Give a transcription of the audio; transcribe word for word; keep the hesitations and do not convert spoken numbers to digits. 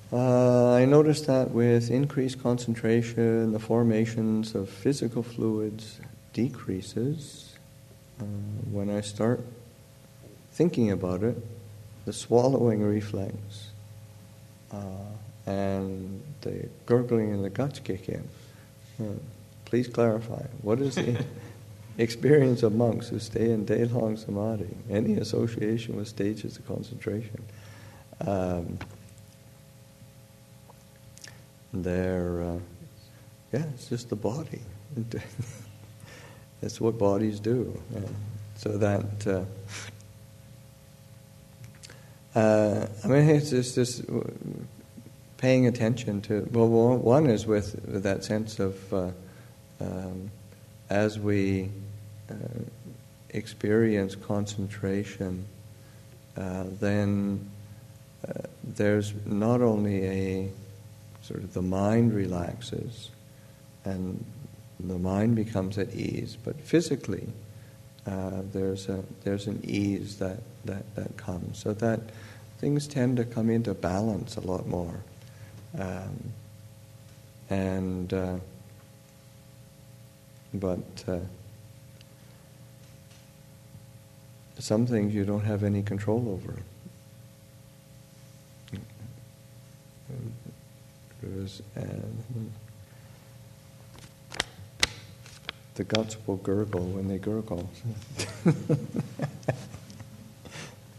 Uh, I noticed that with increased concentration, the formations of physical fluids decreases. Uh, when I start thinking about it, the swallowing reflex uh, and the gurgling in the guts kick in. Uh, please clarify, what is the experience of monks who stay in day-long samadhi? Any association with stages of concentration? Um, they're, uh, yeah, it's just the body. That's what bodies do. Uh, so that, uh, uh, I mean, it's just this paying attention to, well, one is with, with that sense of, uh, um, as we uh, experience concentration, uh, then uh, there's not only a sort of the mind relaxes and the mind becomes at ease, but physically uh, there's a there's an ease that, that, that comes, so that things tend to come into balance a lot more, um, and uh, but uh, some things you don't have any control over. Was, uh, the guts will gurgle when they gurgle.